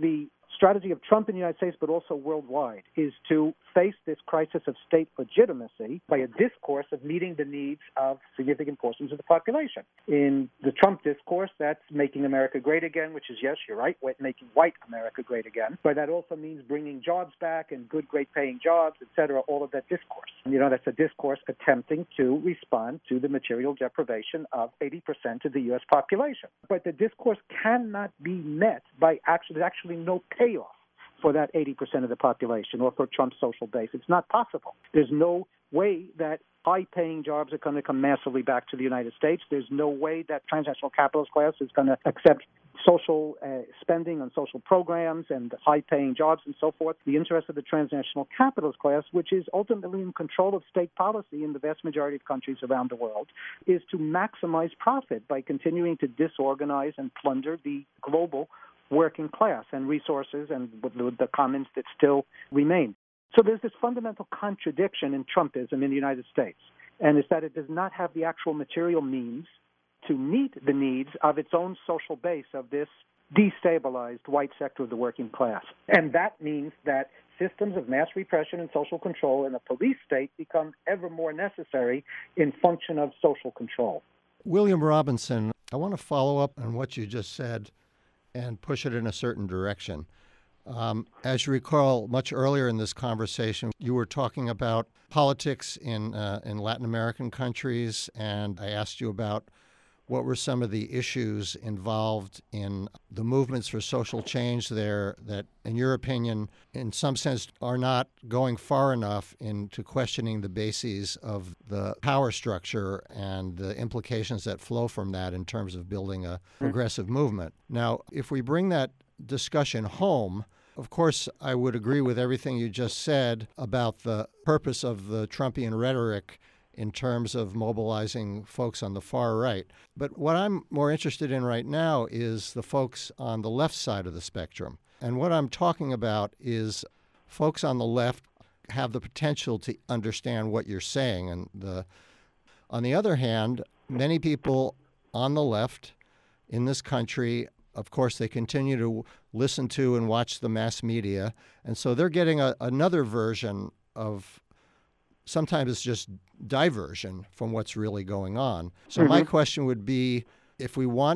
strategy of Trump in the United States, but also worldwide, is to face this crisis of state legitimacy by a discourse of meeting the needs of significant portions of the population. In the Trump discourse, that's making America great again, which is, yes, you're right, making white America great again. But that also means bringing jobs back and good, great-paying jobs, et cetera, all of that discourse. That's a discourse attempting to respond to the material deprivation of 80% of the U.S. population. But the discourse cannot be met by there's actually no payoff for that 80% of the population or for Trump's social base. It's not possible. There's no way that high-paying jobs are going to come massively back to the United States. There's no way that transnational capitalist class is going to accept social spending on social programs and high-paying jobs and so forth. The interest of the transnational capitalist class, which is ultimately in control of state policy in the vast majority of countries around the world, is to maximize profit by continuing to disorganize and plunder the global working class and resources and the commons that still remain. So there's this fundamental contradiction in Trumpism in the United States, and it's that it does not have the actual material means to meet the needs of its own social base of this destabilized white sector of the working class. And that means that systems of mass repression and social control in a police state become ever more necessary in function of social control. William Robinson, I want to follow up on what you just said and push it in a certain direction. As you recall, much earlier in this conversation, you were talking about politics in Latin American countries, and I asked you about what were some of the issues involved in the movements for social change there that, in your opinion, in some sense are not going far enough into questioning the bases of the power structure and the implications that flow from that in terms of building a progressive movement. Now, if we bring that discussion home, of course, I would agree with everything you just said about the purpose of the Trumpian rhetoric in terms of mobilizing folks on the far right. But what I'm more interested in right now is the folks on the left side of the spectrum. And what I'm talking about is folks on the left have the potential to understand what you're saying. And on the other hand, many people on the left in this country, of course, they continue to listen to and watch the mass media. And so they're getting another version of, sometimes it's just diversion from what's really going on. So my question would be, if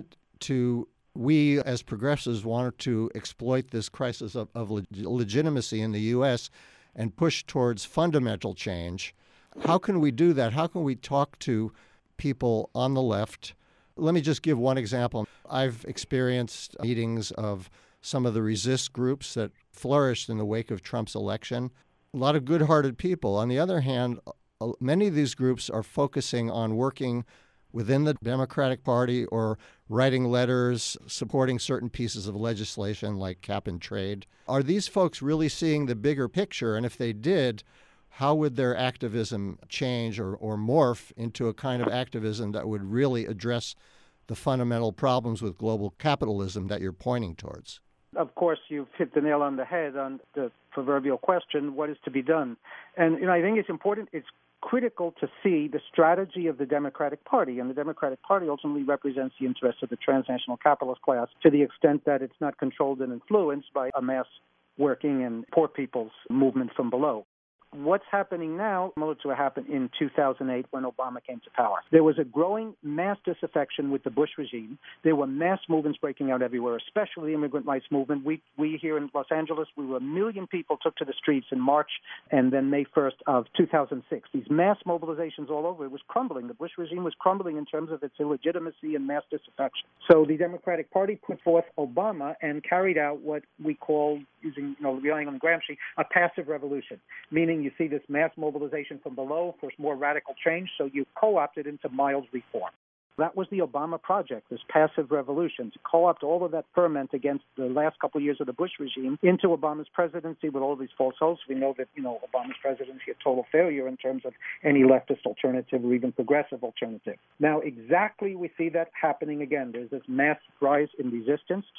we as progressives want to exploit this crisis of legitimacy in the U.S. and push towards fundamental change, how can we do that? How can we talk to people on the left? Let me just give one example. I've experienced meetings of some of the resist groups that flourished in the wake of Trump's election. A lot of good-hearted people. On the other hand, many of these groups are focusing on working within the Democratic Party or writing letters supporting certain pieces of legislation like cap and trade. Are these folks really seeing the bigger picture? And if they did, how would their activism change or morph into a kind of activism that would really address the fundamental problems with global capitalism that you're pointing towards? Of course, you've hit the nail on the head on the proverbial question, what is to be done? And I think it's critical to see the strategy of the Democratic Party. And the Democratic Party ultimately represents the interests of the transnational capitalist class to the extent that it's not controlled and influenced by a mass working and poor people's movement from below. What's happening now, similar to what happened in 2008 when Obama came to power. There was a growing mass disaffection with the Bush regime. There were mass movements breaking out everywhere, especially the immigrant rights movement. We here in Los Angeles, 1 million people took to the streets in March and then May 1st of 2006. These mass mobilizations all over, it was crumbling. The Bush regime was crumbling in terms of its illegitimacy and mass disaffection. So the Democratic Party put forth Obama and carried out what we call, relying on Gramsci, a passive revolution, meaning you see this mass mobilization from below for more radical change, so you co-opt it into mild reform. That was the Obama project, this passive revolution, to co-opt all of that ferment against the last couple of years of the Bush regime into Obama's presidency with all of these false hopes. We know that, Obama's presidency a total failure in terms of any leftist alternative or even progressive alternative. Now, exactly we see that happening again. There's this mass rise in resistance to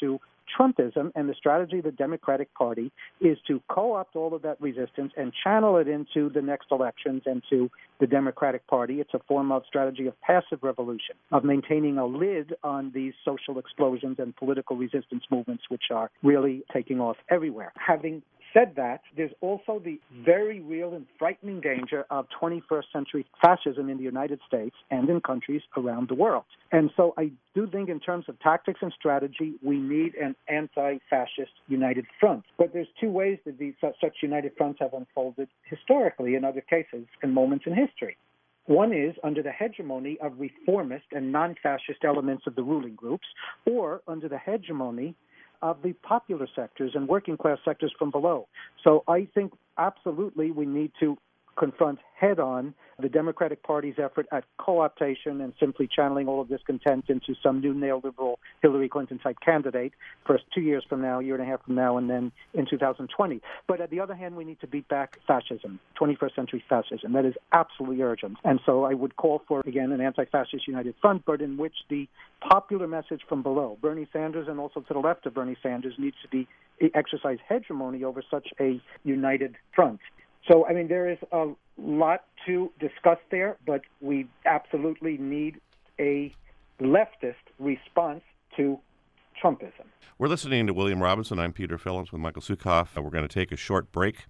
Trumpism and the strategy of the Democratic Party is to co-opt all of that resistance and channel it into the next elections and to the Democratic Party. It's a form of strategy of passive revolution, of maintaining a lid on these social explosions and political resistance movements, which are really taking off everywhere. Having said that, there's also the very real and frightening danger of 21st century fascism in the United States and in countries around the world. And so I do think in terms of tactics and strategy, we need an anti-fascist united front. But there's two ways that such united fronts have unfolded historically in other cases and moments in history. One is under the hegemony of reformist and non-fascist elements of the ruling groups, or under the hegemony of the popular sectors and working class sectors from below. So I think absolutely we need to confront head-on the Democratic Party's effort at co-optation and simply channeling all of discontent into some new neoliberal Hillary Clinton-type candidate first 2 years from now, a year and a half from now, and then in 2020. But on the other hand, we need to beat back fascism, 21st century fascism. That is absolutely urgent. And so I would call for, again, an anti-fascist united front, but in which the popular message from below, Bernie Sanders and also to the left of Bernie Sanders, needs to be exercise hegemony over such a united front. So, I mean, there is a lot to discuss there, but we absolutely need a leftist response to Trumpism. We're listening to William Robinson. I'm Peter Phillips with Michael Sukoff. We're going to take a short break.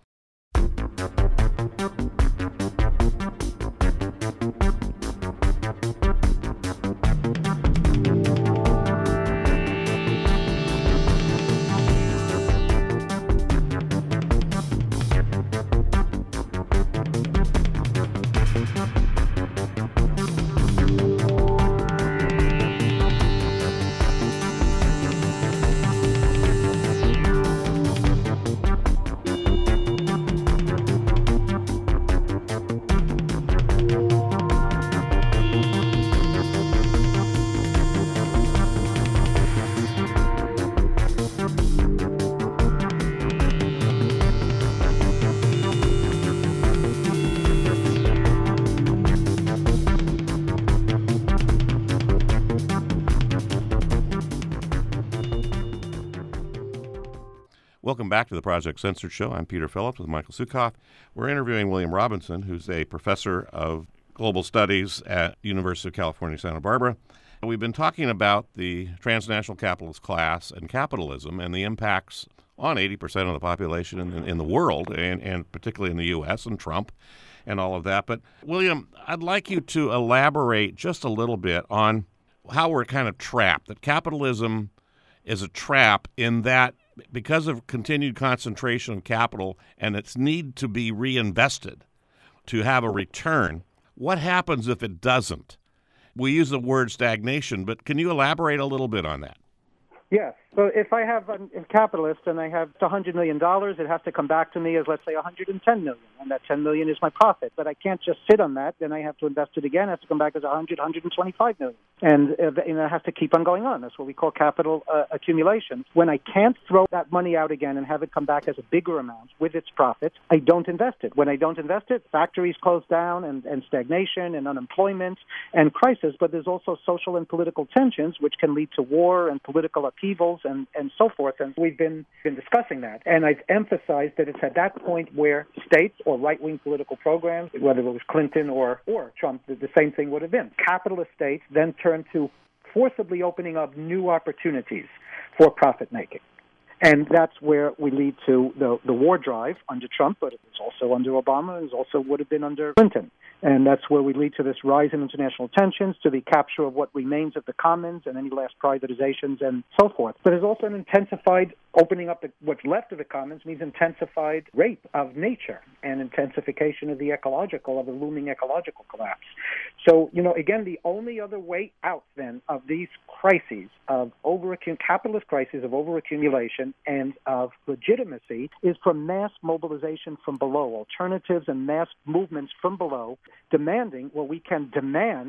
Welcome back to the Project Censored Show. I'm Peter Phillips with Michael Sukoff. We're interviewing William Robinson, who's a professor of global studies at University of California, Santa Barbara. We've been talking about the transnational capitalist class and capitalism and the impacts on 80% of the population in the world, and particularly in the U.S. and Trump and all of that. But, William, I'd like you to elaborate just a little bit on how we're kind of trapped, that capitalism is a trap in that because of continued concentration of capital and its need to be reinvested to have a return, what happens if it doesn't? We use the word stagnation, but can you elaborate a little bit on that? Yes. So if I have a capitalist and I have $100 million, it has to come back to me as, let's say, $110 million, and that $10 million is my profit. But I can't just sit on that. Then I have to invest it again. It has to come back as $125 million. And it has to keep on going on. That's what we call capital accumulation. When I can't throw that money out again and have it come back as a bigger amount with its profits, I don't invest it. When I don't invest it, factories close down and stagnation and unemployment and crisis. But there's also social and political tensions, which can lead to war and political upheavals and so forth. And we've been discussing that. And I've emphasized that it's at that point where states or right-wing political programs, whether it was Clinton or Trump, the same thing would have been. Capitalist states then turn to forcibly opening up new opportunities for profit-making. And that's where we lead to the war drive under Trump, but it was also under Obama, it also would have been under Clinton. And that's where we lead to this rise in international tensions, to the capture of what remains of the commons and any last privatizations and so forth. But there's also an intensified opening up what's left of the commons means intensified rape of nature and intensification of the looming ecological collapse. So, again, the only other way out then of these crises of capitalist crises of overaccumulation and of legitimacy is from mass mobilization from below, alternatives and mass movements from below, demanding, we can demand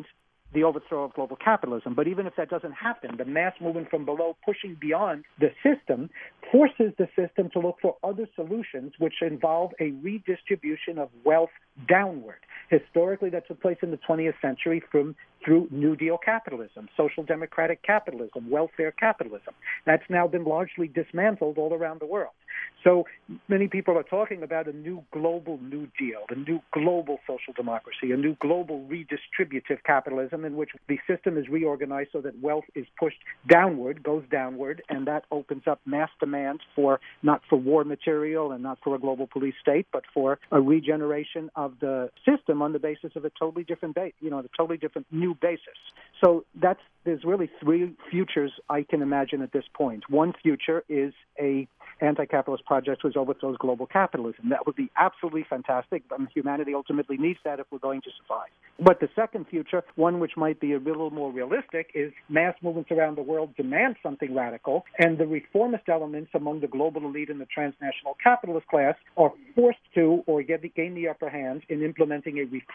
the overthrow of global capitalism. But even if that doesn't happen, the mass movement from below pushing beyond the system forces the system to look for other solutions which involve a redistribution of wealth downward. Historically, that took place in the 20th century through New Deal capitalism, social democratic capitalism, welfare capitalism. That's now been largely dismantled all around the world. So many people are talking about a new global New Deal, a new global social democracy, a new global redistributive capitalism in which the system is reorganized so that wealth is pushed downward, goes downward, and that opens up mass demand for not for war material and not for a global police state, but for a regeneration of the system on the basis of a totally different base, a totally different new basis. So there's really three futures I can imagine at this point. One future is a anti-capitalist project which overthrows global capitalism. That would be absolutely fantastic, but humanity ultimately needs that if we're going to survive. But the second future, one which might be a little more realistic, is mass movements around the world demand something radical, and the reformist elements among the global elite and the transnational capitalist class are forced to or gain the upper hand in implementing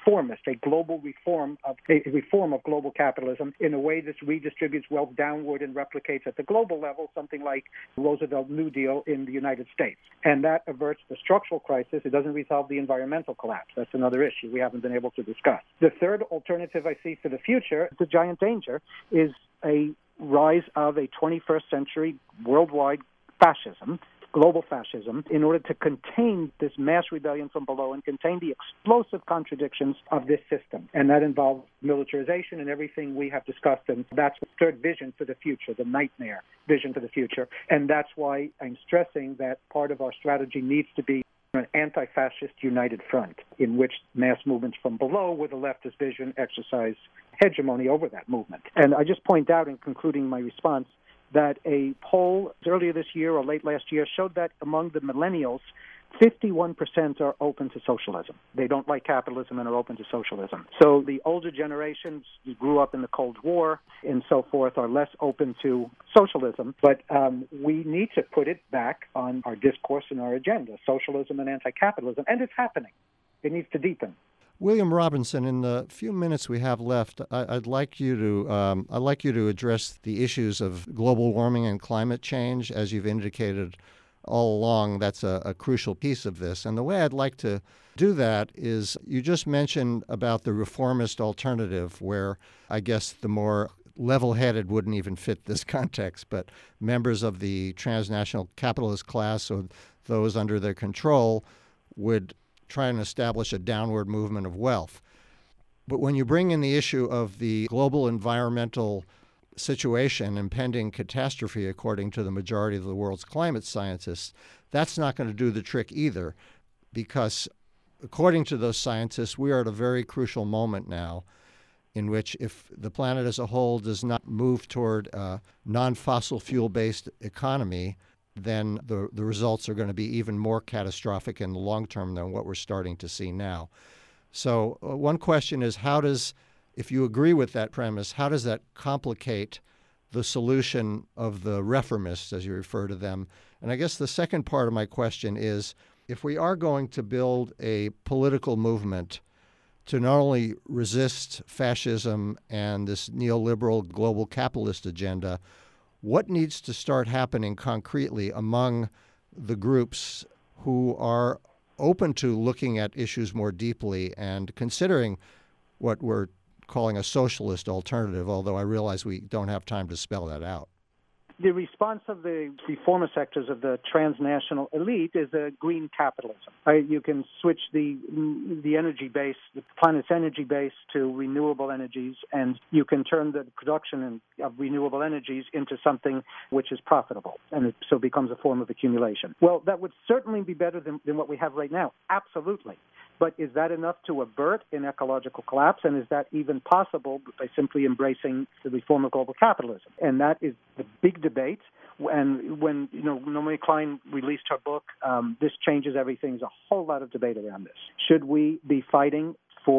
a global reform of global capitalism in a way that redistributes wealth downward and replicates at the global level something like Roosevelt New Deal in the United States. And that averts the structural crisis. It doesn't resolve the environmental collapse. That's another issue we haven't been able to discuss. The third alternative I see for the future, the giant danger, is a rise of a 21st century worldwide fascism, global fascism, in order to contain this mass rebellion from below and contain the explosive contradictions of this system. And that involves militarization and everything we have discussed. And that's the third vision for the future, the nightmare vision for the future. And that's why I'm stressing that part of our strategy needs to be an anti-fascist united front in which mass movements from below with a leftist vision exercise hegemony over that movement. And I just point out in concluding my response that a poll earlier this year or late last year showed that among the millennials, 51% are open to socialism. They don't like capitalism and are open to socialism. So the older generations who grew up in the Cold War and so forth are less open to socialism. But we need to put it back on our discourse and our agenda, socialism and anti-capitalism. And it's happening. It needs to deepen. William Robinson, in the few minutes we have left, I'd like you to address the issues of global warming and climate change. As you've indicated all along, that's a crucial piece of this. And the way I'd like to do that is, you just mentioned about the reformist alternative, where I guess the more level-headed wouldn't even fit this context, but members of the transnational capitalist class or those under their control would try and establish a downward movement of wealth. But when you bring in the issue of the global environmental situation, impending catastrophe, according to the majority of the world's climate scientists, that's not going to do the trick either, because according to those scientists, we are at a very crucial moment now in which, if the planet as a whole does not move toward a non-fossil fuel-based economy, then the results are going to be even more catastrophic in the long term than what we're starting to see now. So one question is, if you agree with that premise, how does that complicate the solution of the reformists, as you refer to them? And I guess the second part of my question is, if we are going to build a political movement to not only resist fascism and this neoliberal global capitalist agenda, what needs to start happening concretely among the groups who are open to looking at issues more deeply and considering what we're calling a socialist alternative, although I realize we don't have time to spell that out? The response of the reformer sectors of the transnational elite is a green capitalism. You can switch the energy base, the planet's energy base, to renewable energies, and you can turn the production of renewable energies into something which is profitable, and it so becomes a form of accumulation. Well, that would certainly be better than what we have right now, absolutely. But is that enough to avert an ecological collapse? And is that even possible by simply embracing the reform of global capitalism? And that is the big debate. And when Naomi Klein released her book, This Changes Everything, there's a whole lot of debate around this. Should we be fighting for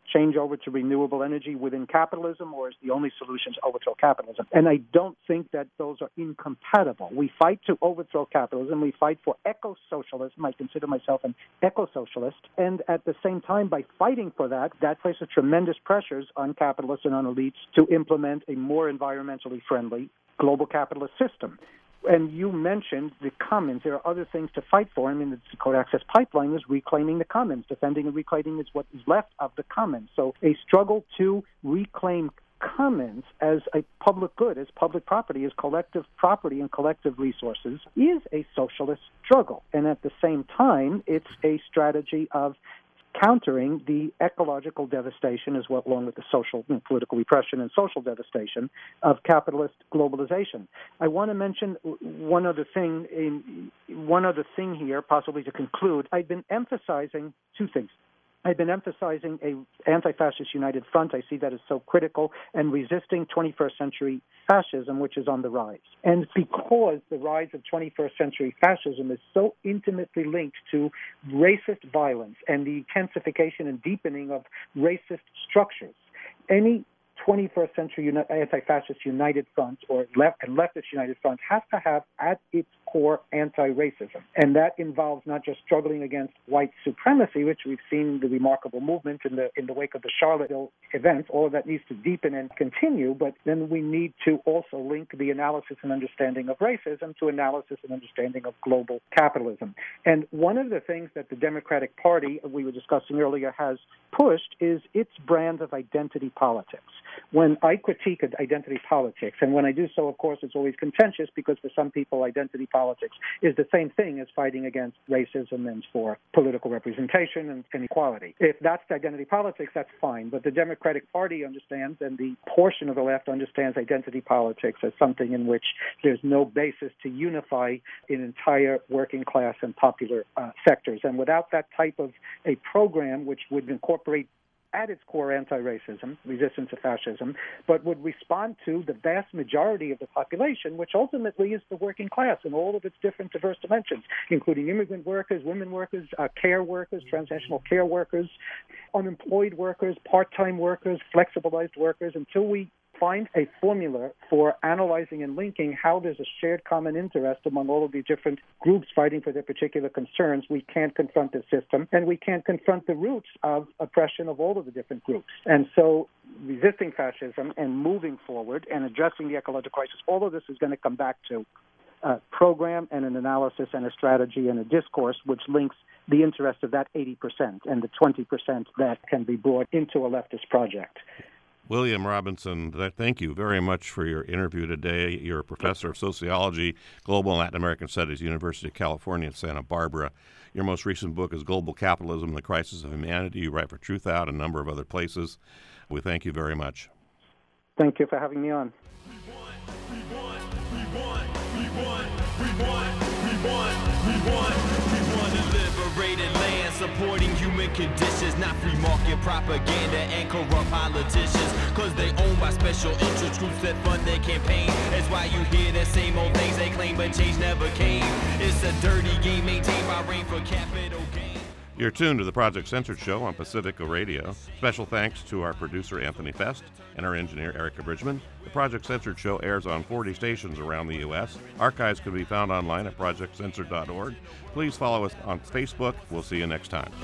change over to renewable energy within capitalism, or is the only solution to overthrow capitalism? And I don't think that those are incompatible. We fight to overthrow capitalism. We fight for eco-socialism. I consider myself an eco-socialist. And at the same time, by fighting for that places tremendous pressures on capitalists and on elites to implement a more environmentally friendly global capitalist system. And you mentioned the commons. There are other things to fight for. I mean, the Dakota Access Pipeline is reclaiming the commons. Defending and reclaiming is what is left of the commons. So a struggle to reclaim commons as a public good, as public property, as collective property and collective resources is a socialist struggle. And at the same time, it's a strategy of countering the ecological devastation, as well, along with the social and political repression and social devastation of capitalist globalization. I want to mention one other thing here, possibly to conclude. I've been emphasizing two things. I've been emphasizing an anti-fascist united front. I see that as so critical, and resisting 21st century fascism, which is on the rise. And because the rise of 21st century fascism is so intimately linked to racist violence and the intensification and deepening of racist structures, any 21st century anti-fascist united front or leftist united front has to have at its core anti-racism. And that involves not just struggling against white supremacy, which we've seen the remarkable movement in the wake of the Charlottesville events. All of that needs to deepen and continue, but then we need to also link the analysis and understanding of racism to analysis and understanding of global capitalism. And one of the things that the Democratic Party, we were discussing earlier, has pushed is its brand of identity politics. When I critique identity politics, and when I do so, of course, it's always contentious because for some people, identity politics is the same thing as fighting against racism and for political representation and equality. If that's identity politics, that's fine. But the Democratic Party understands, and the portion of the left understands identity politics as something in which there's no basis to unify an entire working class and popular sectors. And without that type of a program, which would incorporate at its core anti-racism, resistance to fascism, but would respond to the vast majority of the population, which ultimately is the working class in all of its different diverse dimensions, including immigrant workers, women workers, care workers, transnational care workers, unemployed workers, part-time workers, flexibilized workers, until we find a formula for analyzing and linking how there's a shared common interest among all of these different groups fighting for their particular concerns, we can't confront the system, and we can't confront the roots of oppression of all of the different groups. And so resisting fascism and moving forward and addressing the ecological crisis, all of this is going to come back to a program and an analysis and a strategy and a discourse which links the interest of that 80% and the 20% that can be brought into a leftist project. William Robinson, thank you very much for your interview today. You're a professor of sociology, global and Latin American studies, University of California at Santa Barbara. Your most recent book is Global Capitalism, The Crisis of Humanity. You write for Truth Out and a number of other places. We thank you very much. Thank you for having me on. Supporting human conditions, not free market propaganda and corrupt politicians, cause they owned by special interest groups that fund their campaign. That's why you hear the same old things they claim, but change never came. It's a dirty game maintained by rain for capital gain. You're tuned to the Project Censored Show on Pacifica Radio. Special thanks to our producer, Anthony Fest, and our engineer, Erica Bridgman. The Project Censored Show airs on 40 stations around the U.S. Archives can be found online at projectcensored.org. Please follow us on Facebook. We'll see you next time.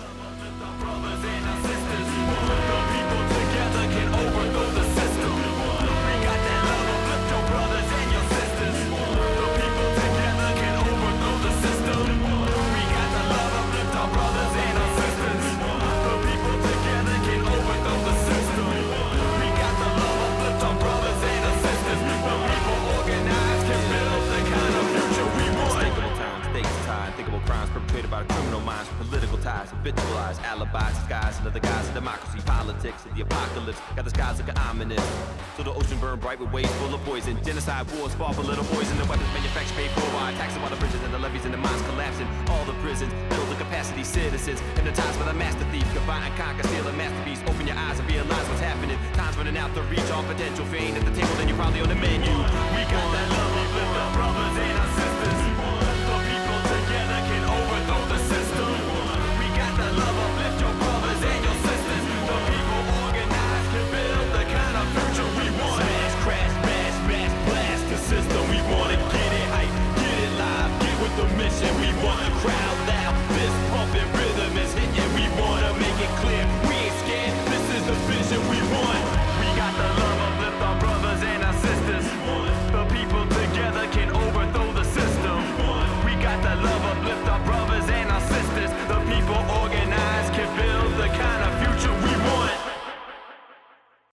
By criminal minds, political ties, habitualized alibis, disguised under the guise of democracy, politics, and the apocalypse. Got the skies looking ominous. So the ocean burned bright with waves full of poison. Genocide wars fought for little boys, and the weapons manufactured paid for by taxing while the bridges and the levees and the mines collapsing. All the prisons build the capacity citizens. Hypnotized by the master thief, combine and conquer, steal a masterpiece. Open your eyes and realize what's happening. Time's running out to reach all potential. If you ain't at the table, then you're probably on the menu. We got that love, we lift our brothers and our sisters.